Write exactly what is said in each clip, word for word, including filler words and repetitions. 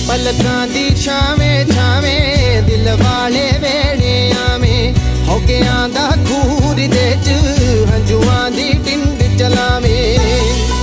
पलकां दी छावें छावें दिल वाले वेड़े आवें होगियां दा खूर दे च हंजुआं दी टिंड चलावें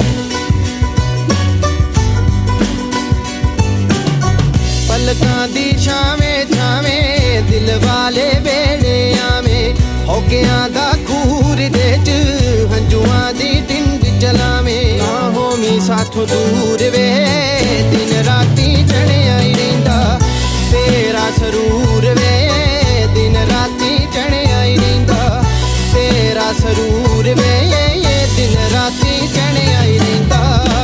पलकां दी छावें छावें दिल वाले वेड़े आवें होगियां दा खूर दे च हंजुआं दी टिंड चलावें ना होमी साथों दूर वे दिन राती चढ़े आई रहिंदा तेरा सरूर वे दिन राती चढ़े आई रहिंदा तेरा सरूर वे दिन राती चढ़े आई रहिंदा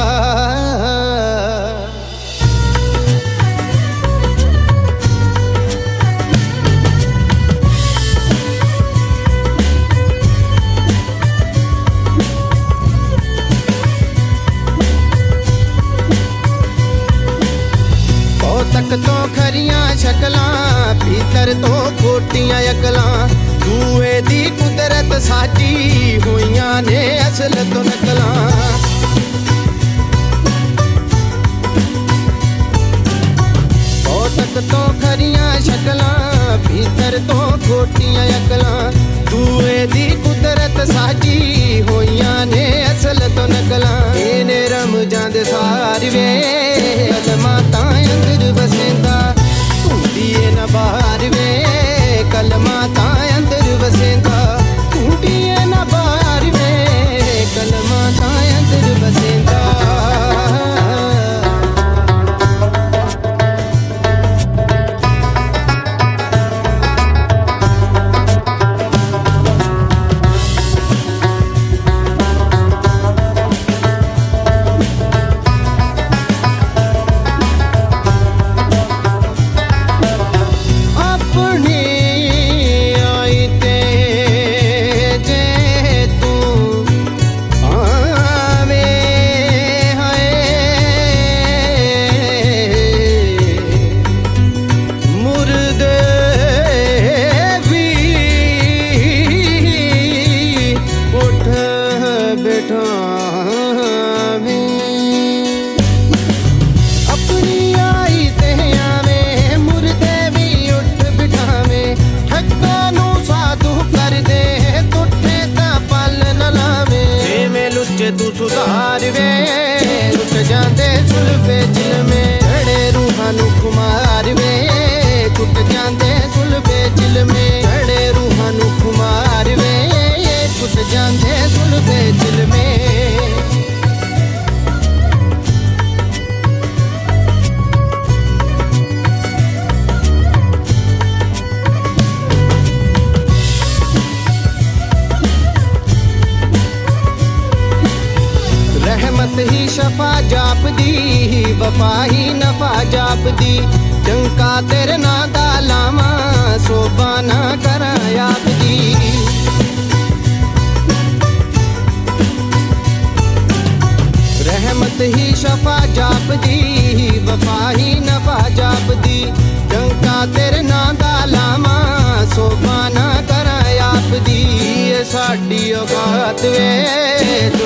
तक तो खरियां शकलां भीतर तो खोटियां अकलां दूए दी कुदरत साची होइयां ने असल तो नकलां ओ तक तो खरियां शकलां भीतर तो खोटियां अकलां दूए दी कुदरत साची होइयां ने असल तो नकलां इने रमजां दे सार वे कलमा तां अंदर वसेंदा टूटिए न बाहर वे कलमा तां अंदर वसेंदा टूटिए न बाहर वे कलमा तां अंदर वसेंदा अपनी आई ते आवे मुर्दे भी उठ बिठावे ठक्का नू साधु कर दे टुटे ता पल न लावे में लुच्चे तू सुधार वे उठ जांदे सुल्फे चिल में जड़े रूहां नू खुमार वे टुट जांदे सुल्फे चिल में जड़े रूहां नू खुमार वे टुट जांदे सुल्फे चिल में रहमत ही शफा जाप दी वफा ही नफा जाप दी डंका तेरे ना दा लावा सोबा ना करा आप दी रहमत ही शफा जाप दी वफा ही नफा जाप दी डंका तेरे ना दा लावा सोबा ना करा आप दी साडी औकात वे